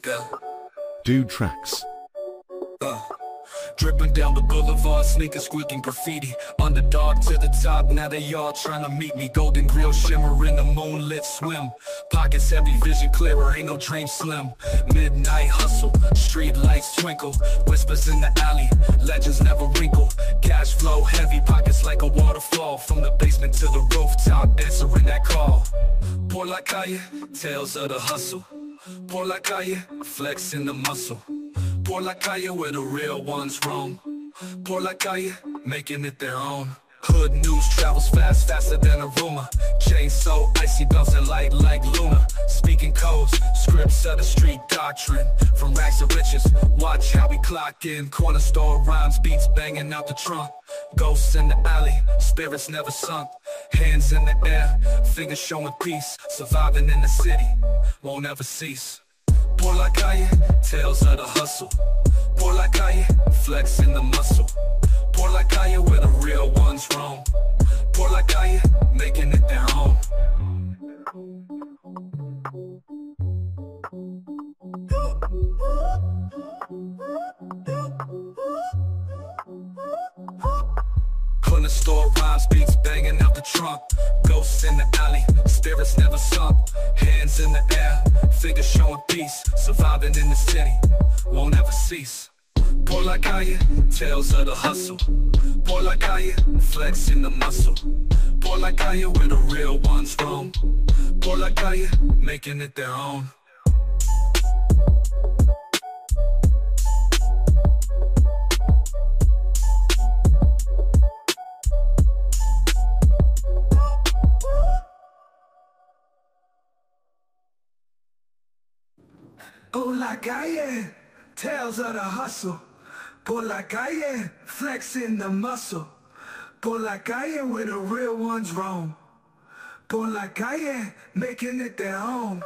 Yeah. Dude Tracks. Dripping down the boulevard, sneakers squeaking graffiti. Underdog to the top, now they all trying to meet me. Golden grill shimmer in the moonlit swim. Pockets heavy, vision clearer, ain't no dream slim. Midnight hustle, street lights twinkle. Whispers in the alley, legends never wrinkle. Cash flow heavy, pockets like a waterfall. From the basement to the rooftop, answering that call. Por la calle, tales of the hustle. Por la calle, flexing the muscle. Por la calle where the real ones roam. Por la calle, making it their own. Hood news travels fast, faster than a rumor. Chain so icy, bouncing like Luna. Speaking codes, scripts of the street doctrine. From rags to riches, watch how we clock in. Corner store rhymes, beats banging out the trunk. Ghosts in the alley, spirits never sunk. Hands in the air, fingers showing peace. Surviving in the city, won't ever cease. Por la calle, tales of the hustle. Por la calle, flexing the muscle. Por la calle where the real ones roam. Por la calle, making it their own. Corner store rhymes, beats banging out the trunk. Ghosts in the alley, spirits never sunk. Hands in the air, fingers showing peace. Surviving in the city, won't ever cease. Por la calle, tales of the hustle. Por la calle, flexing the muscle. Por la calle where the real ones roam. Por la calle, making it their own. Por la calle, tales of the hustle. Por la calle, flexing the muscle. Por la calle where the real ones roam. Por la calle, making it their own.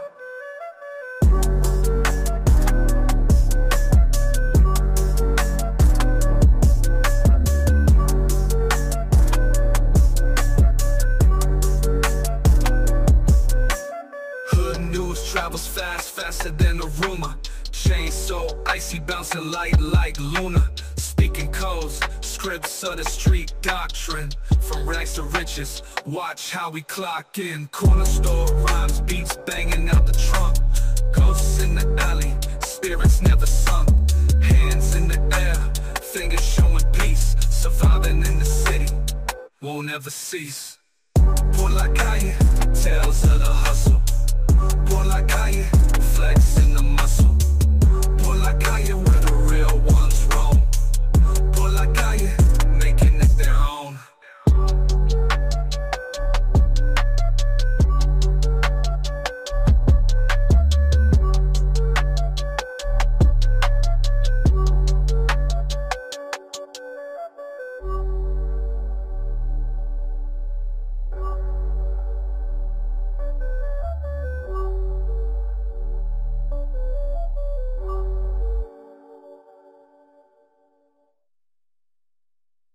Hood news travels fast, faster than a rumor. Chain so icy, bouncing light like Luna. Speaking codes, scripts of the street doctrine. From rags to riches, watch how we clock in. Corner store rhymes, beats banging out the trunk. Ghosts in the alley, spirits never sunk. Hands in the air, fingers showing peace. Surviving in the city, won't ever cease.